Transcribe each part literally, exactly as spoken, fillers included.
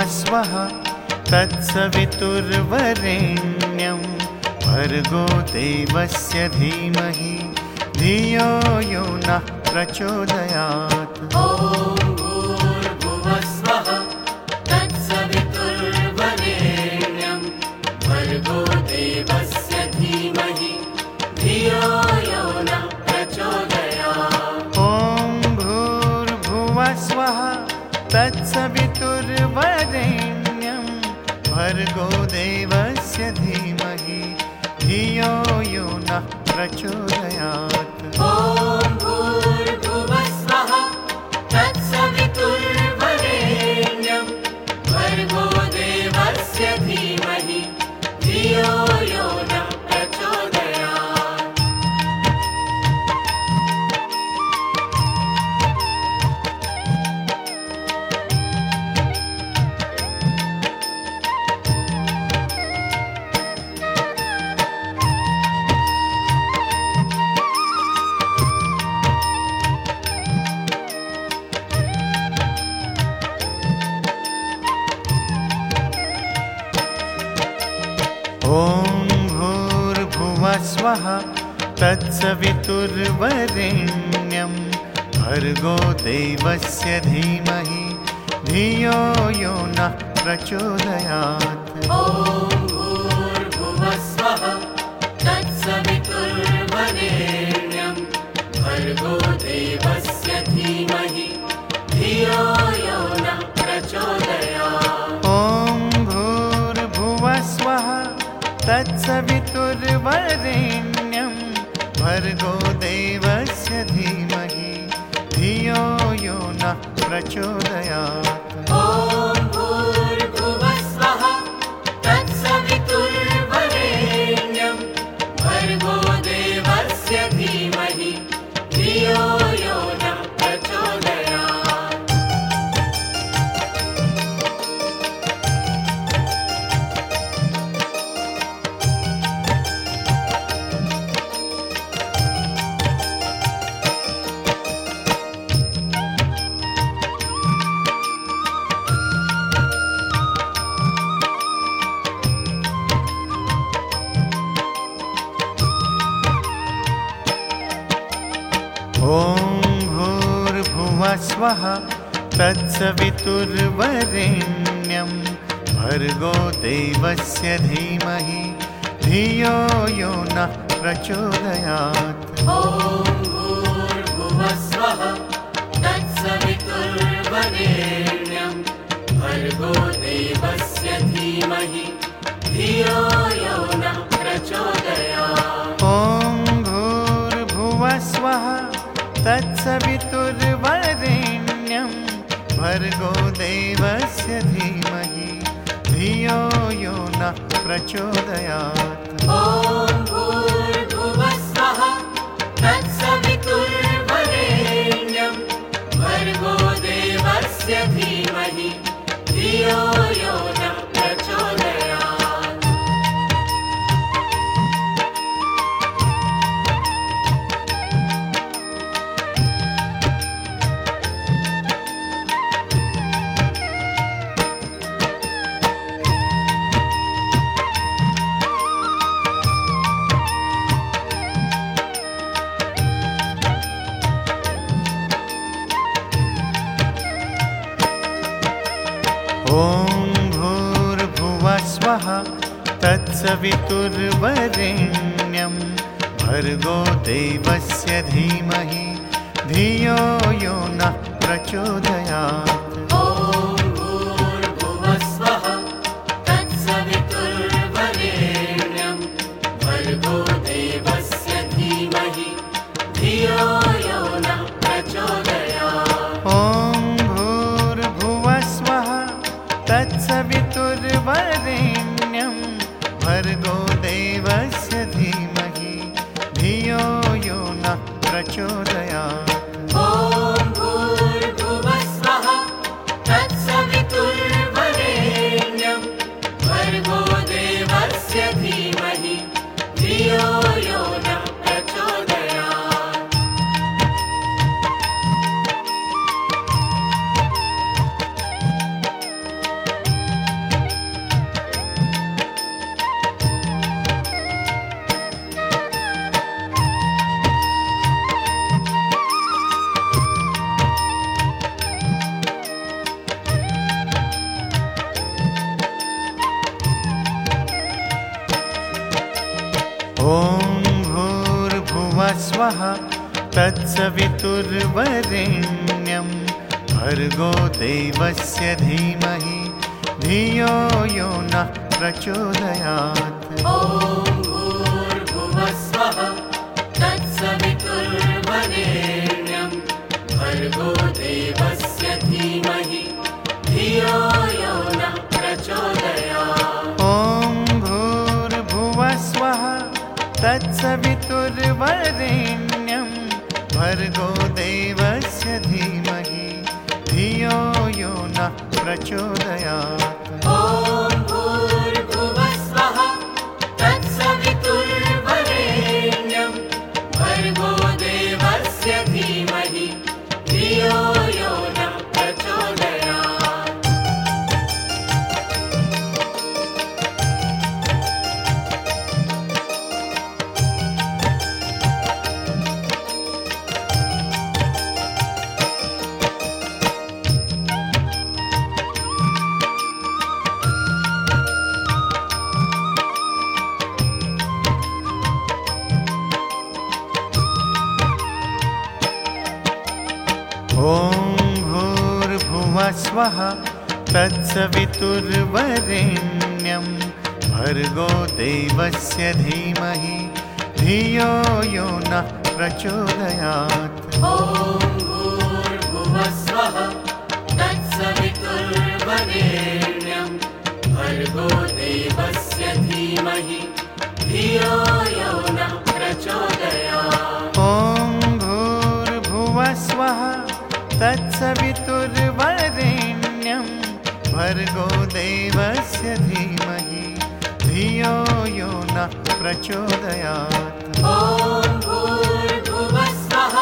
भुवस्वः तत्सवितुर्वरेण्यं भर्गो देवस्य धीमहि धियो यो नः प्रचोदयात्। ॐ भूर्भुवस्वः तत्सवितुर्वरेण्यं भर्गो देवस्य धीमहि धियो यो नः प्रचोदयात्। ॐ भूर्भुवस्वः तत्सवितुर्वरेण्यं भर्गो देवस्य धीमहि धियो यो नः प्रचोदयात्। ॐ भूर्भुवस्वः तत्सवितुर्वरेण्यं भर्गो देवस्य धीमहि धियो यो नः प्रचोदयात्। ॐ भूर्भुवस्वः तत्सवितुर्वरेण्यं भर्गो देवस्य धीमहि धियो यो नः प्रचोदयात्। ॐ भूर्भुवस्वः तत्सवितुर्वरेण्यं भर्गो देवस्य धीमहि धियो यो नः प्रचोदयात्। ॐ भूर्भुवस्वः तत्सवितुर्वरेण्यं भर्गो देवस्य धीमहि धियो यो नः प्रचोदयात्। ॐ भूर्भुवस्वः तत्सवितुर्वरेण्यं भर्गो देवस्य धीमहि धियो यो नः प्रचोदयात्। ॐ भूर्भुवस्वः तत्सवितुर्वरेण्यं भर्गो देवस्य धीमहि धियो यो नः प्रचोदयात्। ॐ भूर्भुवस्वः तत्सवितुर्वरेण्यं भर्गो देवस्य धीमहि धियो यो नः प्रचोदयात्। ॐ भूर्भुवस्वः तत्सवितुर्वरेण्यं भर्गो देवस्य धीमहि धियो यो नः प्रचोदयात्। ॐ भूर्भुवस्वः तत्सवितुर्वरेण्यं भर्गो देवस्य धीमहि धियो यो नः प्रचोदयात्। ॐ भूर्भुवस्वः तत्सवितुर्वरेण्यं भर्गो देवस्य धीमहि धियो यो नः प्रचोदयात्। ॐ भूर्भुवस्वः तत्सवितुर्वरेण्यं भर्गो देवस्य धीमहि धियो यो नः प्रचोदयात्। ॐ भूर्भुवस्वः तत्सवितुर्वरेण्यं भर्गो देवस्य धीमहि धियो यो नः प्रचोदयात्। ॐ भूर्भुवस्वः तत्सवितुर्वरेण्यं भर्गो देवस्य धीमहि धियो यो नः प्रचोदयात्। ॐ भुवस्वः तत्सवितुर्वरेण्यं भर्गो देवस्य धीमहि धियो यो नः प्रचोदयात्। ॐ भूर्भुवस्वः तत्सवितुर्वरेण्यं भर्गो देवस्य धीमहि धियो यो नः प्रचोदयात्। ॐ भूर्भुवस्वः तत्सवितुर्वरेण्यं भर्गो देवस्य धीमहि धियो यो नः प्रचोदयात्। ॐ भूर्भुवस्वः तत्सवितुर्वरेण्यं भर्गो देवस्य धीमहि धियो यो नः प्रचोदयात्। ॐ भूर्भुवस्वः तत्सवितुर्वरेण्यं भर्गो देवस्य धीमहि धियो यो नः प्रचोदयात्। ॐ भूर्भुवस्वः तत्सवितुर्वरेण्यं भर्गो देवस्य धीमहि धियो यो नः प्रचोदयात्। ॐ भूर्भुवस्वः तत्सवितुर्वरेण्यं भर्गो देवस्य धीमहि धियो यो नः प्रचोदयात्। ॐ भूर्भुवस्वः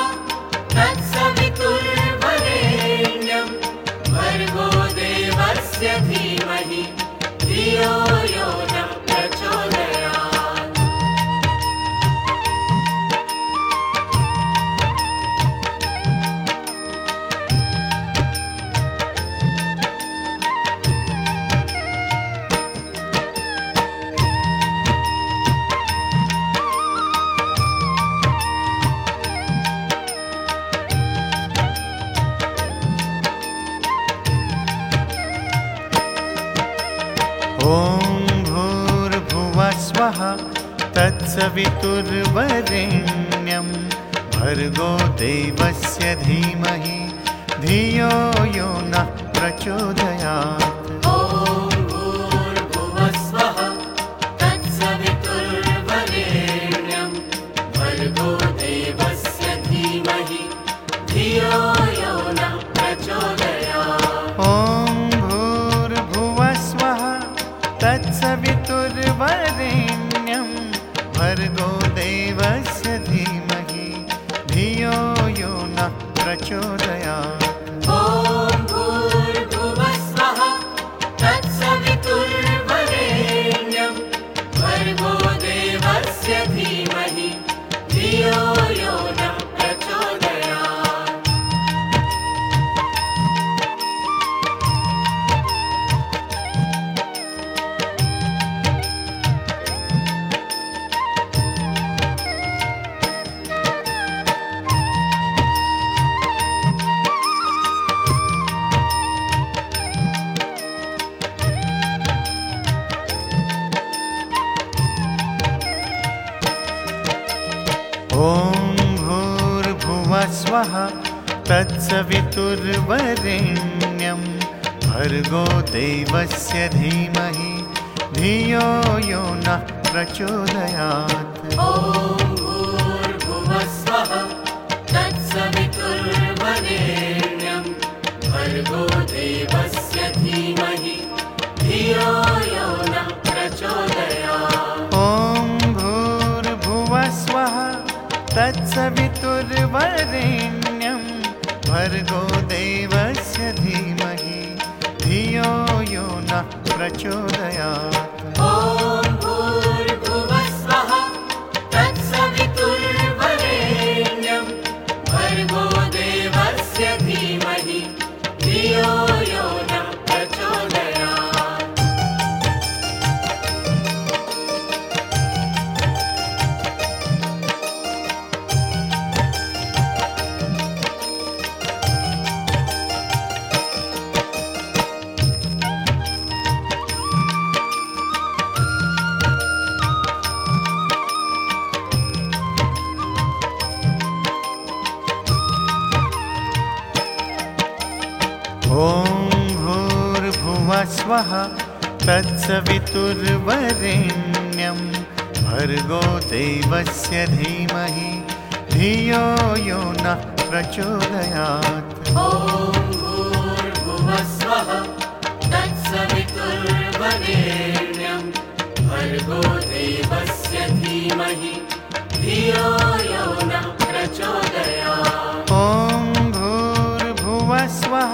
तत्सवितुर्वरेण्यं भर्गो देवस्य धीमहि धियो यो नः प्रचोदयात्। ॐ भूर्भुवस्वः तत्सवितुर्वरेण्यं भर्गो देवस्य धीमहि धियो यो नः प्रचोदयात्। ॐ भूर्भुवस्वः तत्सवितुर्वरेण्यं भर्गो देवस्य धीमहि धियो यो नः प्रचोदयात्। ॐ भूर्भुवस्वः तत्सवितुर्वरेण्यं भर्गो देवस्य धीमहि धियो यो नः प्रचोदयात्। ॐ भूर्भुवस्वः तत्सवितुर्वरेण्यं भर्गो देवस्य धीमहि धियो यो नः प्रचोदयात्। ॐ भूर्भुवस्वः तत्सवितुर्वरेण्यं भर्गो देवस्य धीमहि धियो यो नः प्रचोदयात्। ॐ भूर्भुवस्वः तत्सवितुर्वरेण्यं भर्गो देवस्य धीमहि धियो यो नः प्रचोदयात्। ॐ भूर्भुवस्वः तत्सवितुर्वरेण्यं भर्गो देवस्य धीमहि धियो यो नः प्रचोदयात्। ॐ भूर्भुवस्वः तत्सवितुर्वरेण्यं भर्गो देवस्य धीमहि धियो यो नः प्रचोदयात्। भुवस्वः तत्सवितुर्वरेण्यं भर्गो देवस्य धीमहि धियो यो नः प्रचोदयात्। ॐ भूर्भुवस्वः तत्सवितुर्वरेण्यं भर्गो देवस्य धीमहि धियो यो नः प्रचोदयात्। ॐ भूर्भुवस्वः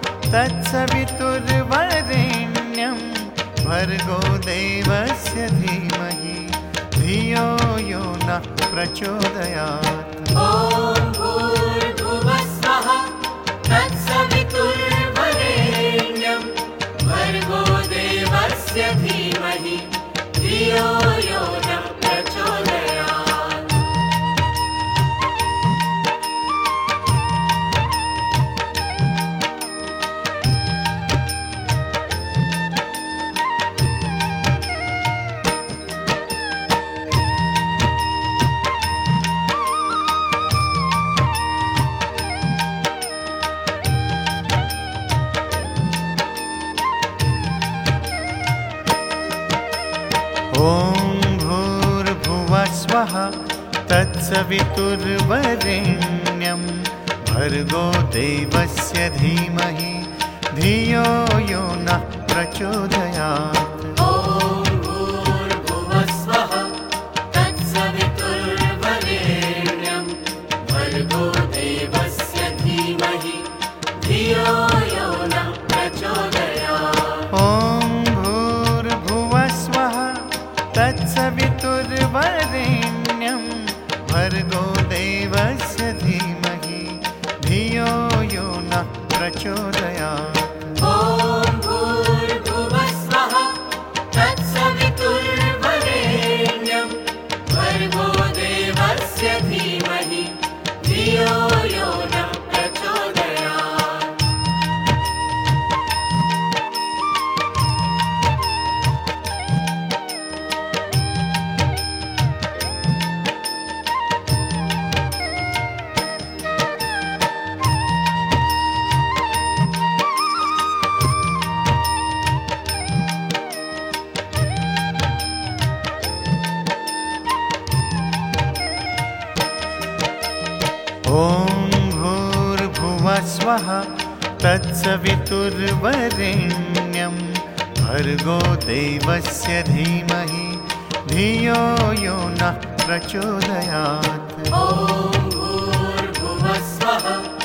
तत्सवितुर्वरेण्यं भर्गो देवस्य धीमहि धियो यो नः प्रचोदयात्। ॐ भूर्भुवस्वः तत्सवितुर्वरेण्यं भर्गो देवस्य धीमहि धियो यो नः प्रचोदयात्। ॐ भूर्भुवस्वः तत्सवितुर्वरेण्यं भर्गो देवस्य धीमहि धियो यो नः प्रचोदयात्। ॐ भूर्भुवस्वः तत्सवितुर्वरेण्यं भर्गो देवस्य धीमहि धियो यो नः प्रचोदयात्। ॐ भूर्भुवस्वः तत्सवितुर्वरेण्यं भर्गो देवस्य धीमहि धियो यो नः प्रचोदयात्। ॐ भूर्भुवस्वः तत्सवितुर्वरेण्यं भर्गो देवस्य धीमहि धियो यो नः प्रचोदयात्। ॐ भूर्भुवस्वः तत्सवितुर्वरेण्यं भर्गो देवस्य धीमहि धियो यो नः प्रचोदयात्। ॐ भूर्भुवस्वः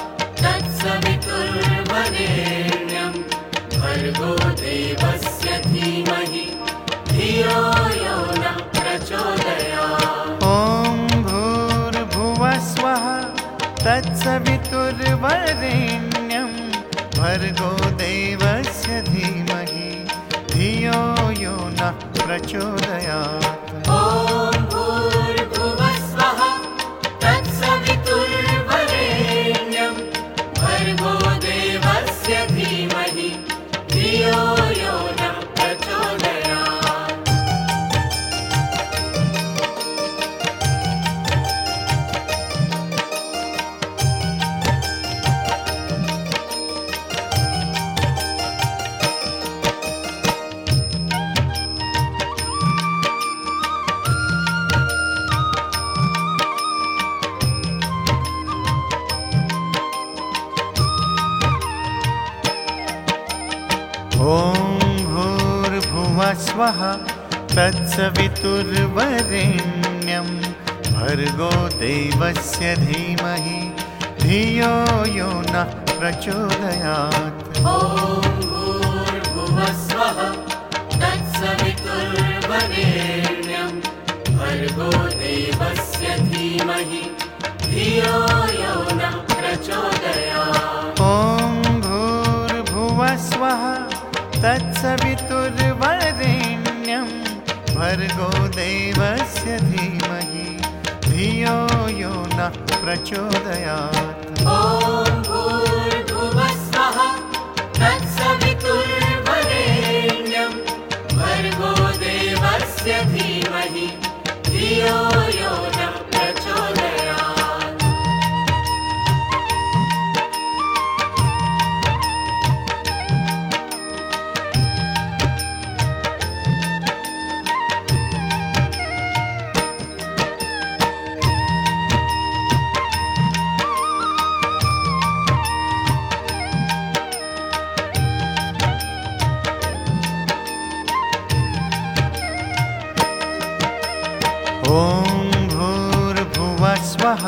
तत्सवितुर्वरेण्यं भर्गो देवस्य धीमहि धियो यो नः प्रचोदयात्। ॐ भूर्भुवस्वः तत्सवितुर्वरेण्यं भर्गो देवस्य धीमहि धियो यो नः प्रचोदयात्। ॐ भूर्भुवस्वः तत्सवितुर्वरेण्यं भर्गो देवस्य धीमहि धियो यो नः प्रचोदयात्। ॐ भूर्भुवस्वः तत्सवितुर्वरेण्यं भर्गो देवस्य धीमहि धियो यो नः प्रचोदयात्। ॐ भूर्भुवस्वः तत्सवितुर्वरेण्यं भर्गो देवस्य धीमहि धियो यो नः प्रचोदयात्। ॐ भूर्भुवस्वः तत्सवितुर्वरेण्यं भर्गो देवस्य धीमहि धियो यो नः प्रचोदयात्। ॐ भूर्भुवस्वः तत्सवितुर्वरेण्यं भर्गो देवस्य धीमहि धियो यो नः प्रचोदयात्। ॐ भूर्भुवः स्वः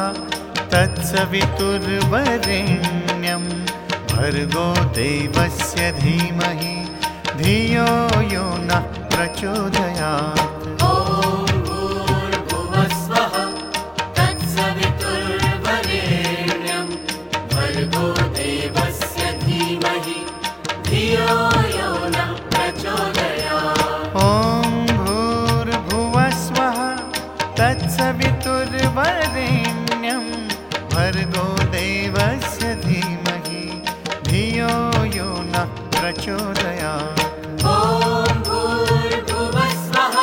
तत्सवितुर्वरेण्यं भर्गो देवस्य धीमहि धियो यो नः प्रचोदयात्। ॐ भूर्भुवः स्वः तत्सवितुर्वरेण्यं भर्गो देवस्य धीमहि धियो यो नः प्रचोदयात्। ॐ भूर्भुवः स्वः तत्सवितुर्वरेण्यं भर्गो देवस्य धीमहि धियो यो नः प्रचोदयात्। ॐ भूर्भुवः स्वः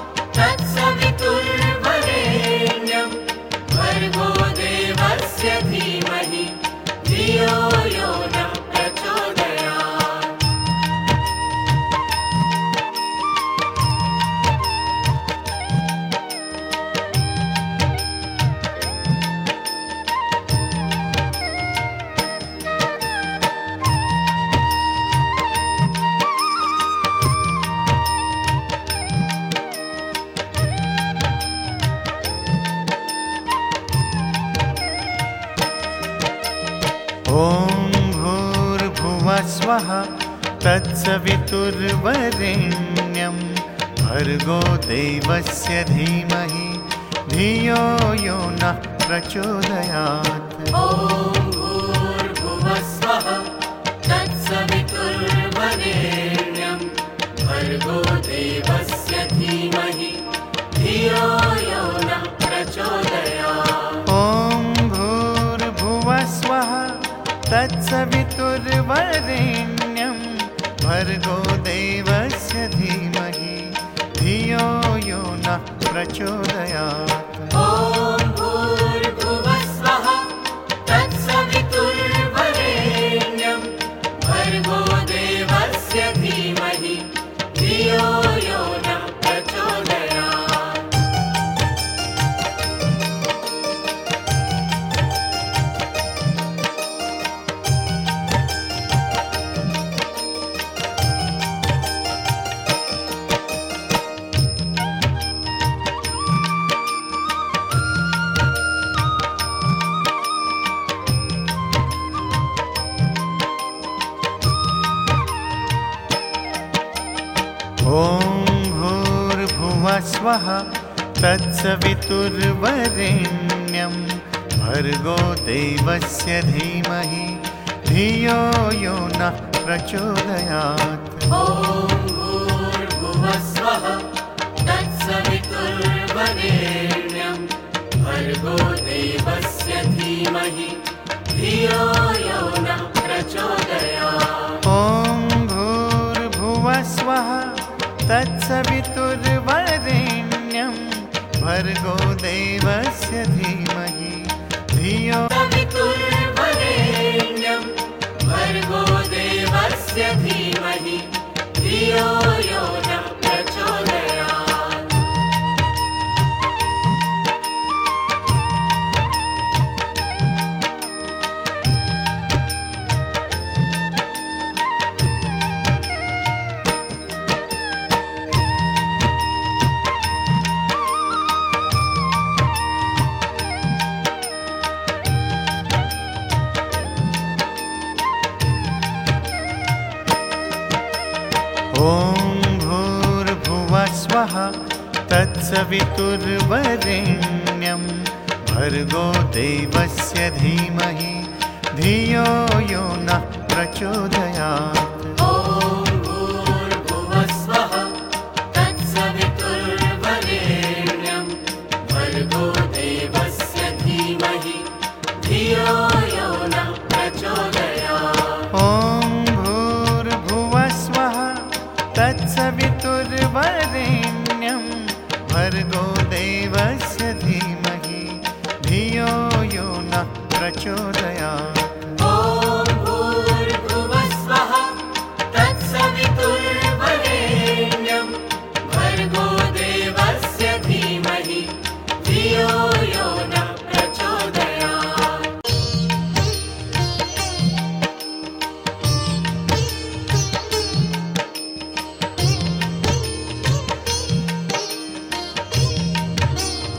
तत्सवितुर्वरेण्यं भर्गो देवस्य धीमहि धियो यो नः प्रचोदयात्। ॐ भूर्भुवः स्वः तत्सवितुर्वरेण्यं भर्गो देवस्य धीमहि धियो यो नः प्रचोदयात्। ॐ भूर्भुवः स्वः तत्सवितुर्वरेण्यं भर्गो देवस्य धीमहि धियो यो नः प्रचोदयात्। ॐ भूर्भुवः स्वः तत्सवितुर्वरेण्यं भर्गो देवस्य धीमहि धियो यो नः प्रचोदयात्। ॐ भूर्भुवः स्वः तत्सवितुर्वरेण्यं भर्गो देवस्य धीमहि धियो यो नः प्रचोदयात्। ॐ भूर्भुवः स्वः तत्सवितुर्वरेण्यं भर्गो देवस्य धीमहि धियो यो नः प्रचोदयात्। ॐ भूर्भुवः स्वः तत्सवितुर्वरेण्यं भर्गो देवस्य धीमहि धियो यो नः प्रचोदयात्। ॐ भूर्भुवः स्वः तत्सवितुर्वरेण्यं भर्गो देवस्य धीमहि धियो सवितुर्वरेण्यं भर्गो देवस्य धीमहि धियो यो नः प्रचोदयात्। ॐ भूर्भुवः स्वः तत्सवितुर्वरेण्यं भर्गो देवस्य धीमहि धियो यो नः प्रचोदयात्। ॐ भूर्भुवः स्वः तत्सवितुर्वरेण्यं भर्गो देवस्य धीमहि धियो यो नः प्रचोदयात्। ॐ भूर्भुवः स्वः तत्सवितुर्वरेण्यं भर्गो देवस्य धीमहि धियो यो नः प्रचोदयात्। ॐ भूर्भुवः स्वः तत्सवितुर्वरेण्यं भर्गो देवस्य धीमहि धियो यो नः प्रचोदयात्। ॐ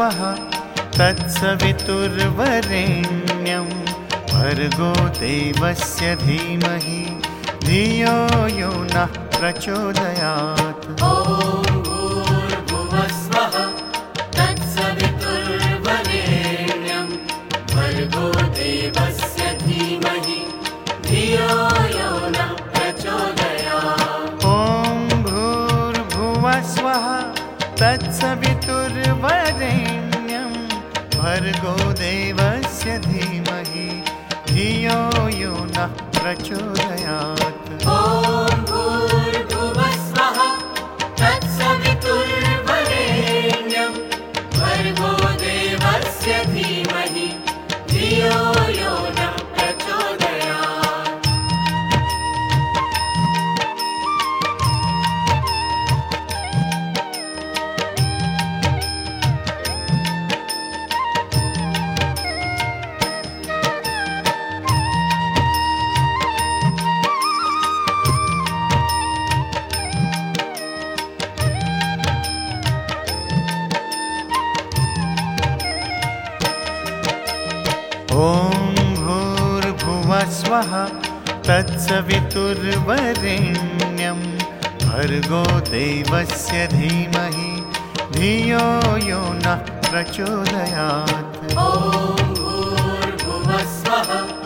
भुवस्वः तत्सवितुर्वरेण्यं भर्गो देवस्य धीमहि धियो यो नः प्रचोदयात्। ॐ भूर्भुवः स्वः तत्सवितुर्वरेण्यं भर्गो देवस्य धीमहि धियो यो नः प्रचोदयात्। ॐ भूर्भुवः स्वः तत्सवितुर्वरेण्यं भर्गो देवस्य धीमहि धियो यो नः प्रचोदयात्। ॐ भूर्भुवः स्वः तत्सवितुर्वरेण्यं भर्गो देवस्य धीमहि धियो यो नः प्रचोदयात्। ॐ भूर्भुवः स्वः तत्सवितुर्वरेण्यं भर्गो देवस्य धीमहि धियो यो नः प्रचोदयात्। ॐ भूर्भुवः स्वः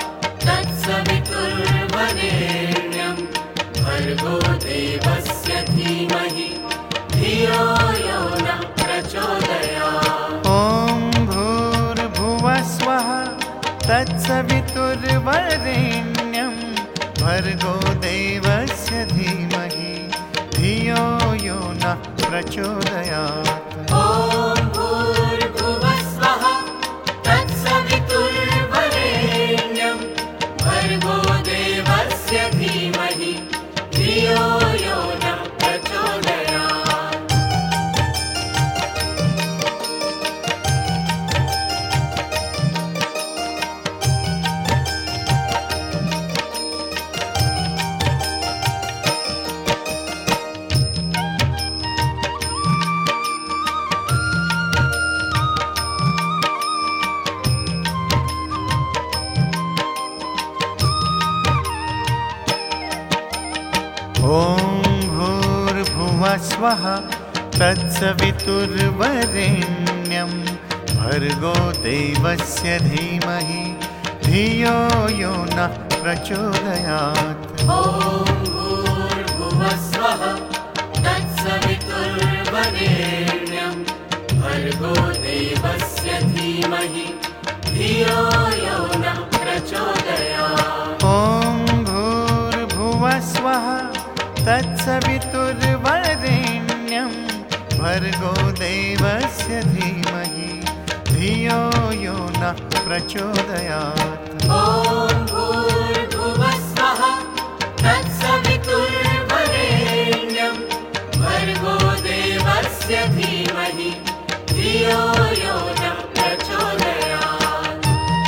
तत्सवितुर्वरेण्यं भर्गो देवस्य धीमहि धियो यो नः प्रचोदयात्। ॐ भूर्भुवः स्वः तत्सवितुर्वरेण्यं भर्गो देवस्य धीमहि धियो यो नः प्रचोदयात्। ॐ भूर्भुवः स्वः तत्सवितुर्वरेण्यं भर्गो देवस्य धीमहि धियो यो नः प्रचोदयात्। ॐ भूर्भुवः स्वः तत्सवितुर्वरेण्यं भर्गो देवस्य धीमहि धियो यो नः प्रचोदयात्। ॐ भूर्भुवः स्वः तत्सवितुर्वरेण्यं भर्गो देवस्य धीमहि धियो यो नः प्रचोदयात्। ॐ भूर्भुवः स्वः तत्सवितुर्वरेण्यं भर्गो देवस्य धीमहि धियो यो नः प्रचोदयात्। ॐ भूर्भुवः स्वः तत्सवितुर्वरेण्यं भर्गो देवस्य धीमहि धियो यो नः प्रचोदयात्।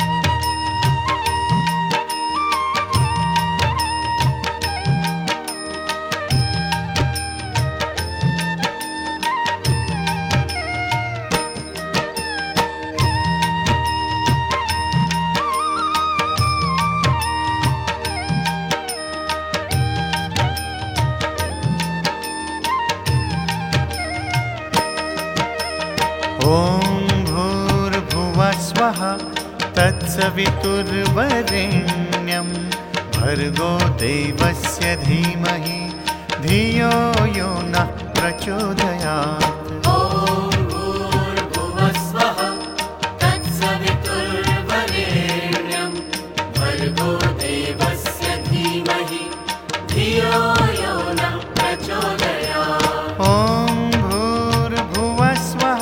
ॐ भूर्भुवः स्वः तत्सवितुर्वरेण्यं भर्गो देवस्य धीमहि धियो यो नः प्रचोदयात्। ॐ भूर्भुवः स्वः तत्सवितुर्वरेण्यं भर्गो देवस्य धीमहि धियो यो नः प्रचोदयात्। ॐ भूर्भुवः स्वः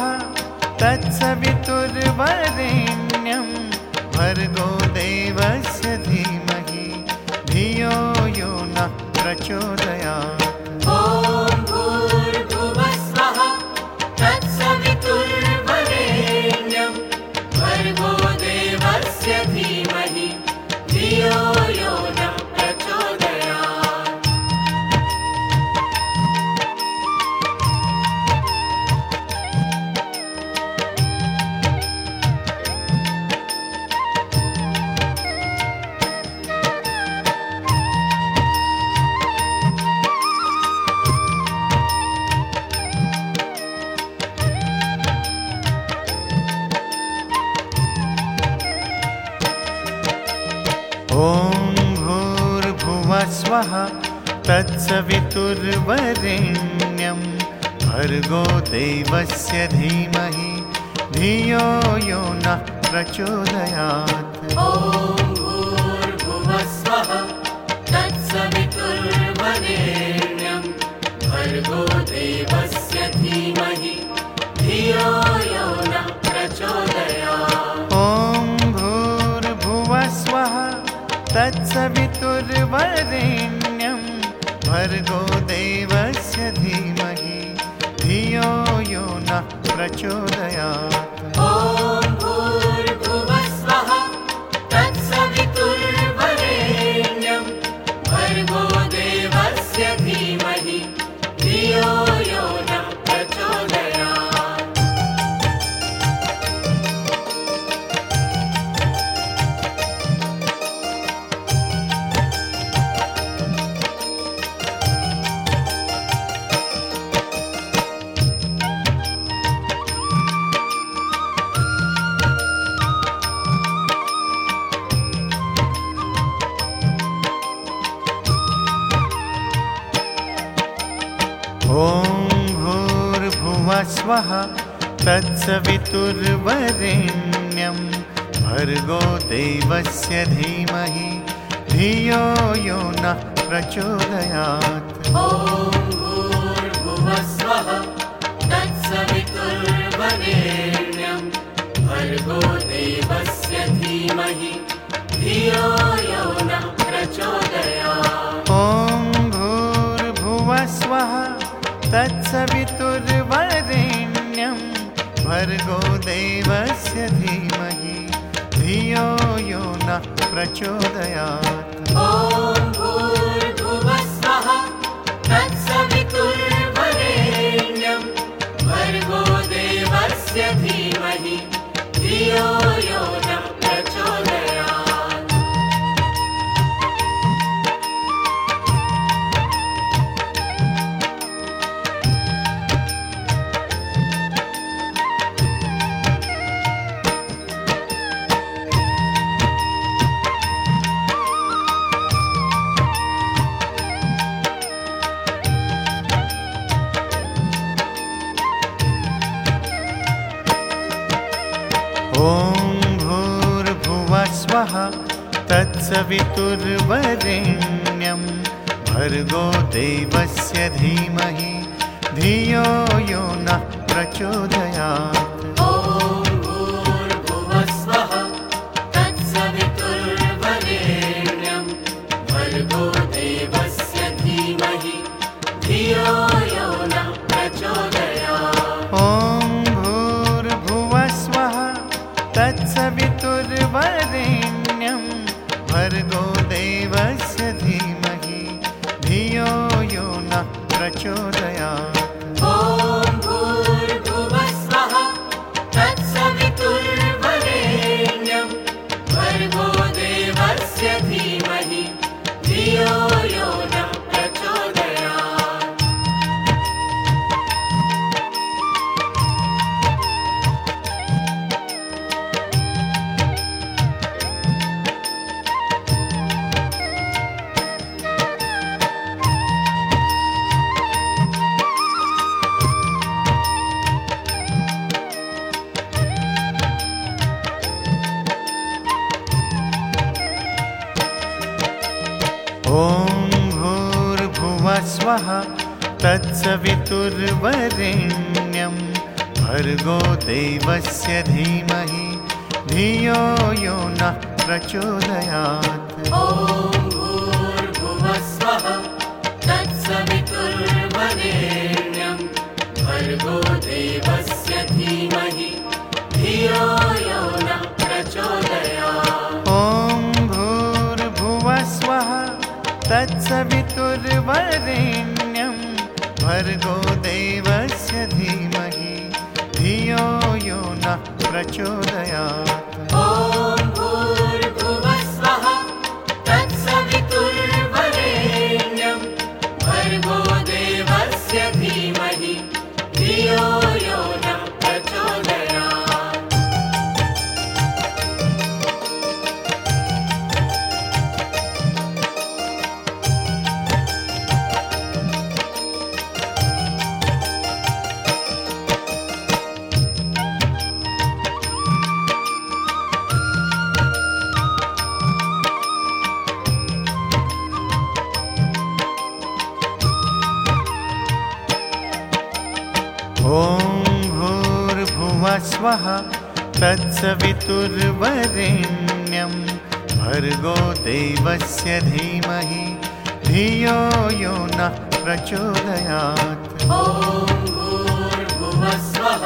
तत्सवितुर्वरेण्यं भर्गो देवस्य धीमहि धियो यो नः प्रचोदयात्। ॐ भूर्भुवः स्वः तत्सवितुर्वरेण्यं भर्गो देवस्य धीमहि धियो यो नः प्रचोदयात्। ॐ भुवस्वः तत्सवितुर्वरेण्यं भर्गो देवस्य धीमहि धियो यो नः प्रचोदयात्। ॐ भूर्भुवस्वः तत्सवितुर्वरेण्यं भर्गो देवस्य धीमहि धियो यो नः प्रचोदयात्। ॐ भूर्भुवस्वः तत्सवितुर्वरेण्यं भर्गो देवस्य धीमहि धियो यो नः प्रचोदयात्। ॐ भूर्भुवस्वः तत्सवितुर्वरेण्यं भर्गो देवस्य धीमहि धियो यो नः प्रचोदयात्। ॐ भूर्भुवस्वः तत्सवितुर्वरेण्यं भर्गो देवस्य धीमहि धियो यो नः प्रचोदयात्। ॐ भूर्भुवस्वः तत्सवितुर्वरेण्यं भर्गो देवस्य धीमहि धियो यो नः प्रचोदयात्। ॐ भूर्भुवस्वः तत्सवितुर्वरेण्यं भर्गो देवस्य धीमहि धियो यो नः प्रचोदयात्। ॐ भूर्भुवस्वः तत्सवितुर्वरेण्यं भर्गो देवस्य धीमहि धियो यो नः प्रचोदयात्। ॐ भूर्भुवस्वः तत्सवितुर्वरेण्यं भर्गो देवस्य धीमहि धियो यो नः प्रचोदयात्। ॐ भूर्भुवस्वः तत्सवितुर्वरेण्यं भर्गो देवस्य धीमहि धियो यो नः प्रचोदयात्। ॐ भूर्भुवस्वः तत्सवितुर्वरेण्यं भर्गो देवस्य धीमहि धियो यो नः प्रचोदयात्। ॐ भूर्भुवस्वः तत्सवितुर्वरेण्यं भर्गो देवस्य धीमहि धियो यो नः प्रचोदयात्। ॐ भूर्भुवस्वः तत्सवितुर्वरेण्यं भर्गो देवस्य धीमहि धियो यो नः प्रचोदयात्। ॐ भूर्भुवस्वः तत्सवितुर्वरेण्यं भर्गो देवस्य धीमहि धियो यो नः प्रचोदयात्। ॐ भूर्भुवस्वः तत्सवितुर्वरेण्यं भर्गो देवस्य धीमहि धियो यो नः प्रचोदयात्। ॐ भूर्भुवस्वः तत्सवितुर्वरेण्यं भर्गो देवस्य धीमहि धियो यो नः प्रचोदयात्। ॐ भुवस्वः तत्सवितुर्वरेण्यं भर्गो देवस्य धीमहि धियो यो नः प्रचोदयात्। ॐ भूर्भुवस्वः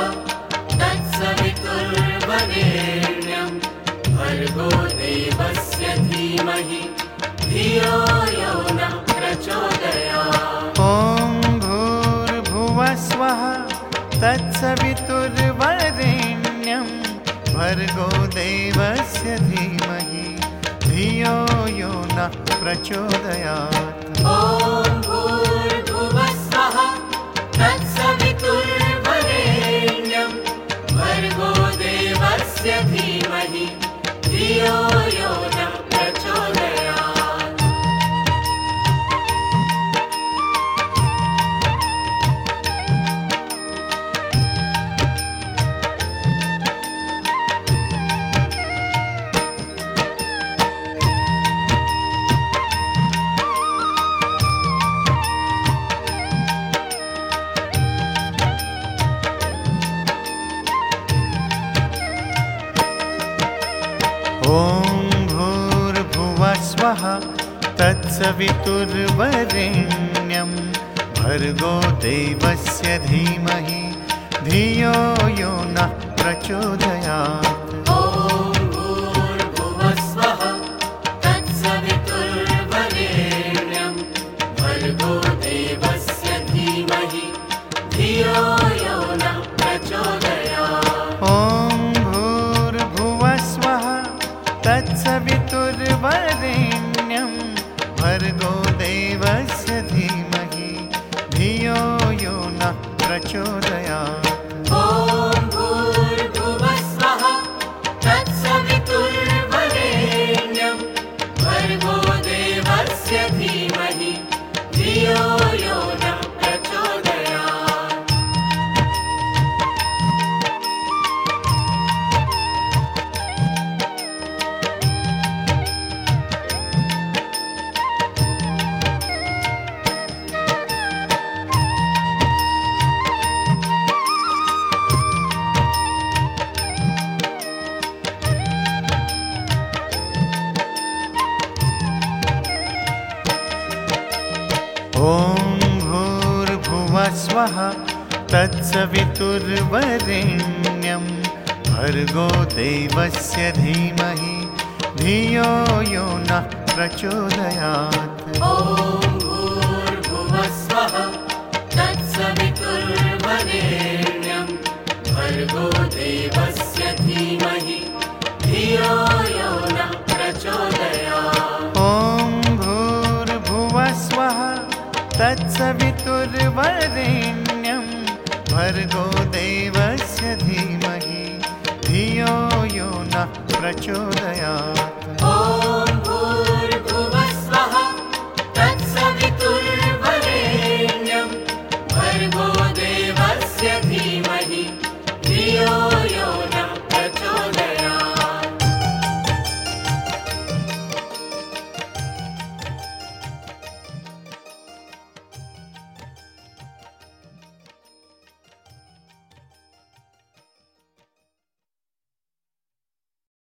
तत्सवितुर्वरेण्यं भर्गो देवस्य धीमहि धियो यो नः प्रचोदयात्। ॐ भूर्भुवस्वः तत्सवितुर्वरेण्यं भर्गो देवस्य धीमहि धियो यो नः प्रचोदयात्। ॐ भूर्भुवस्वः तत्सवितुर्वरेण्यं भर्गो देवस्य धीमहि धियो यो नः प्रचोदयात्। ॐ भूर्भुवस्वः तत्सवितुर्वरेण्यं भर्गो देवस्य धीमहि धियो यो नः प्रचोदयात्। ॐ भूर्भुवस्वः तत्सवितुर्वरेण्यं भर्गो देवस्य धीमहि धियो यो नः प्रचोदयात्। ॐ भूर्भुवस्वः तत्सवितुर्वरेण्यं भर्गो देवस्य धीमहि धियो यो नः प्रचोदयात्। ॐ भूर्भुवस्वः तत्सवितुर्वरेण्यं भर्गो देवस्य धीमहि धियो यो नः प्रचोदयात्। ॐ भूर्भुवस्वः तत्सवितुर्वरेण्यं भर्गो देवस्य धीमहि धियो यो नः प्रचोदयात्। ॐ भूर्भुवस्वः तत्सवितुर्वरेण्यं भर्गो देवस्य धीमहि धियो यो नः प्रचोदयात्। ॐ भूर्भुवस्वः तत्सवितुर्वरेण्यं भर्गो देवस्य धीमहि धियो यो नः प्रचोदयात्। ॐ